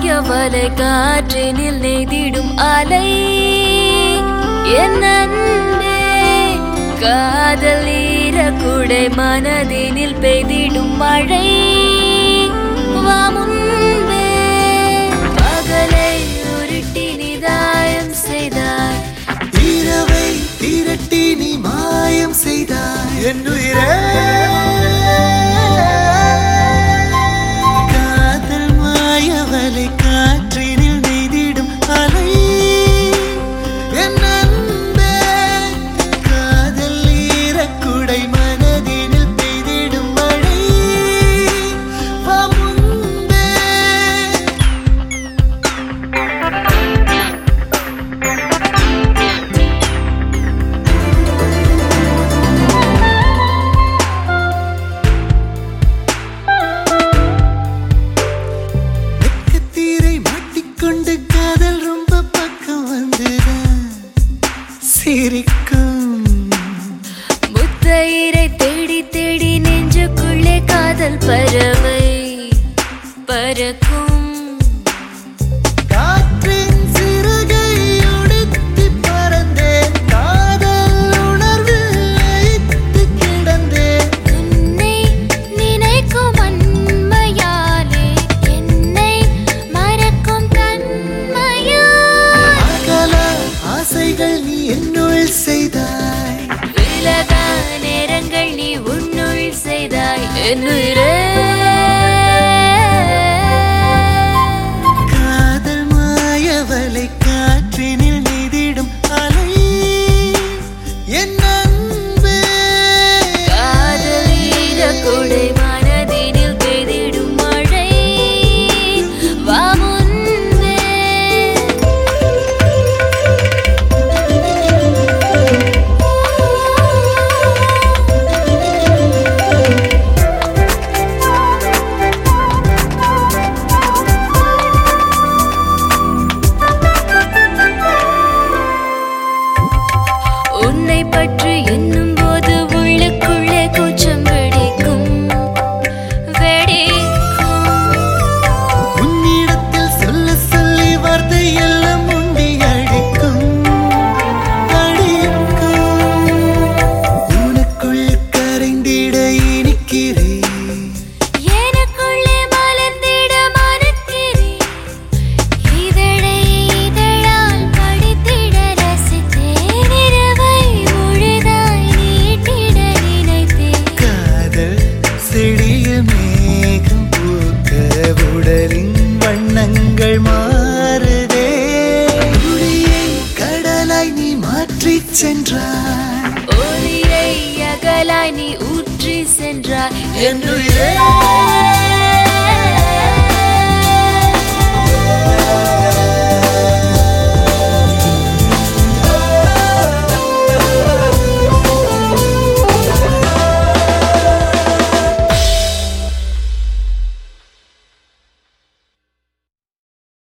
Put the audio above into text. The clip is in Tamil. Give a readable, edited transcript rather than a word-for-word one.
மாயவலை காற்றினில் நெய்திடும் அலை என் அன்பே காதல் ஈரக்குடை மனதினில் பெய்திடும் மழை வா முன்பே பகலை உருட்டி நிதாயம் செய்தாய் இரவை திரட்டி நீ மாயம் செய்தாய் என் உயிரே காதல் மாயவலை காற்றினில் நெய்திடும் அலை என் அன்பே காதல் ஈரக்குடை மனதினில் பெய்திடும் மழை வா முன்பே வெக்கத்தீரை மாட்டிக்கொண்டு காதல் ரொம்ப பக்கம் வந்துதான் சிரிக்கும் முத்தயிரை தேடி தேடி நெஞ்சுக்குள்ளே காதல் பறவை பறக்கும் காற்றின் சிறகை உடுத்தி பறந்தேன் காதல் உணர்வில் லயித்து கிடந்தேன் உன்னை நினைக்கும் அன்மையாலே என்னை மறக்கும் தன்மையால் அகல ஆசைகள் நீ என்னுள் செய்தாய் விலகா நேரங்கள் நீ உன்னுள் செய்தாய் என்னுயிரே காதல் மாயவலை காற்றினில் நெய்திடும் அலை என் அன்பே காதல் ஈரக்குடை மனதினில் பெய்திடும் மழை வா முன்பே உன்னை பற்றி எண்ணும் போது உள்ளுக்குள்ளே கூச்சம் வெடிக்கும் உன்னிடத்தில் சொல்ல சொல்லி வார்த்தை எல்லாம் உண்டி அடிக்கும் உனக்குள் கரைந்திட இனிக்கிறேன் எனக்குள்ளே மலர்ந்திட மறக்கிறேன் இதழை இதழால் படித்திட ரசித்தேன் இரவை முழுதாய் நீட்டிட நினைத்தேன் காதல் செடியில் மேகம் பூக்க உடலின் வண்ணங்கள் மாறுதே ஒளியை கடலாய் நீ மாற்றிச் சென்றாய் ஒளியை அகலாய் நீ ஊற்றி சென்றாய் என்னுயிரே